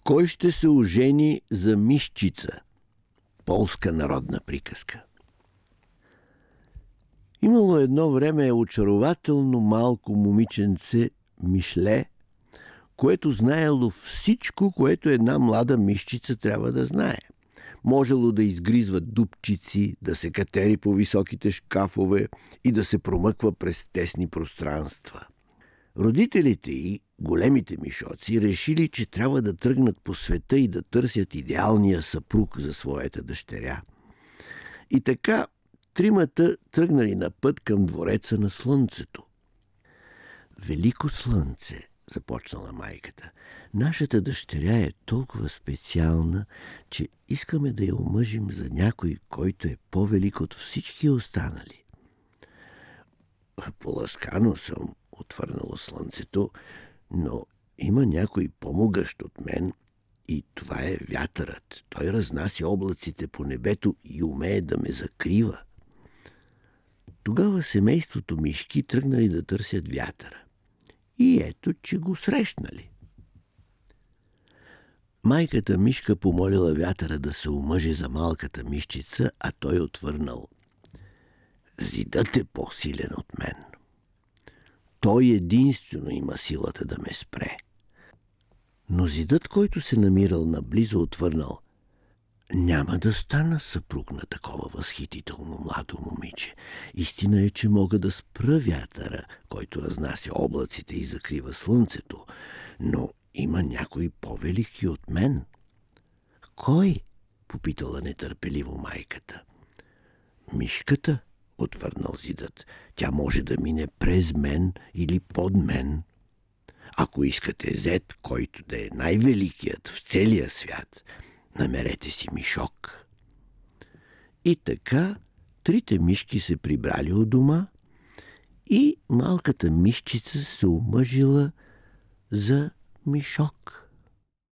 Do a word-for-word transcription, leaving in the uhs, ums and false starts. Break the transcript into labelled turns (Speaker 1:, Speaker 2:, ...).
Speaker 1: Кой ще се ожени за мишчица? Полска народна приказка. Имало едно време очарователно малко момиченце Мишле, което знаело всичко, което една млада мишчица трябва да знае. Можело да изгризва дупчици, да се катери по високите шкафове и да се промъква през тесни пространства. Родителите й, големите мишоци, решили, че трябва да тръгнат по света и да търсят идеалния съпруг за своята дъщеря. И така тримата тръгнали на път към двореца на слънцето. Велико слънце, започнала майката, нашата дъщеря е толкова специална, че искаме да я омъжим за някой, който е по-велик от всички останали. Поласкано съм, отвърнало слънцето, но има някой по-могъщ от мен и това е вятърът. Той разнася облаците по небето и умее да ме закрива. Тогава семейството мишки тръгнали да търсят вятъра. И ето, че го срещнали. Майката мишка помолила вятъра да се омъжи за малката мишчица, а той отвърнал: зидът е по-силен от мен. Той единствено има силата да ме спре. Но зидът, който се намирал наблизо, отвърнал: няма да стана съпруг на такова възхитително младо момиче. Истина е, че мога да спра вятъра, който разнася облаците и закрива слънцето, но има някой по-велики от мен. Кой? Попитала нетърпеливо майката. Мишката, отвърнал зидът. Тя може да мине през мен или под мен. Ако искате зет, който да е най-великият в целия свят, намерете си мишок. И така трите мишки се прибрали у дома и малката мишчица се омъжила за мишок.